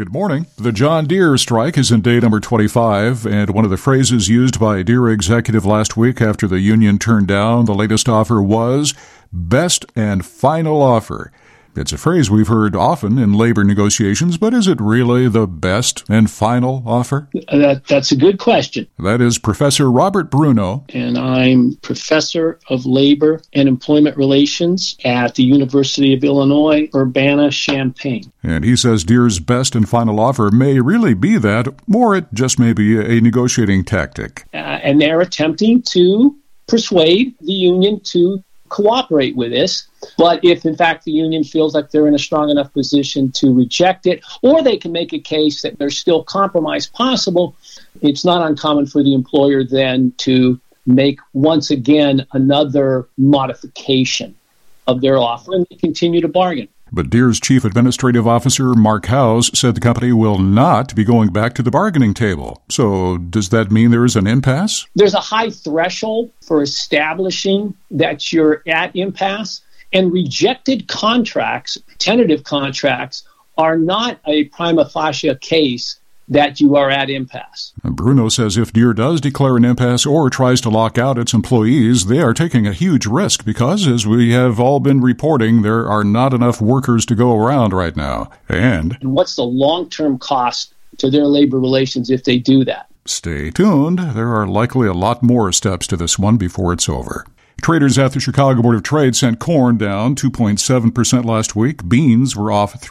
Good morning. The John Deere strike is in day number 25, and one of the phrases used by Deere executive last week after the union turned down the latest offer was best and final offer. It's a phrase we've heard often in labor negotiations, but is it really the best and final offer? That's a good question. That is Professor Robert Bruno. And I'm Professor of Labor and Employment Relations at the University of Illinois, Urbana-Champaign. And he says Deere's best and final offer may really be that, or it just may be a negotiating tactic. And they're attempting to persuade the union to cooperate with this. But if, in fact, the union feels like they're in a strong enough position to reject it, or they can make a case that there's still compromise possible, it's not uncommon for the employer then to make, once again, another modification of their offer and continue to bargain. But Deere's Chief Administrative Officer, Mark Howes, said the company will not be going back to the bargaining table. So does that mean there is an impasse? There's a high threshold for establishing that you're at impasse, and rejected contracts, tentative contracts, are not a prima facie case that you are at impasse. Bruno says if Deere does declare an impasse or tries to lock out its employees, they are taking a huge risk because, as we have all been reporting, there are not enough workers to go around right now. And what's the long-term cost to their labor relations if they do that? Stay tuned. There are likely a lot more steps to this one before it's over. Traders at the Chicago Board of Trade sent corn down 2.7% last week. Beans were off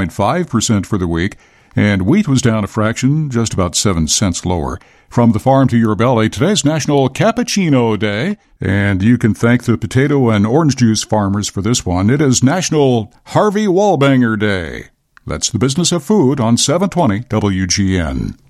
3.5% for the week. And wheat was down a fraction, just about 7 cents lower. From the farm to your belly, today's National Cappuccino Day, and you can thank the potato and orange juice farmers for this one. It is National Harvey Wallbanger Day. That's the business of food on 720 WGN.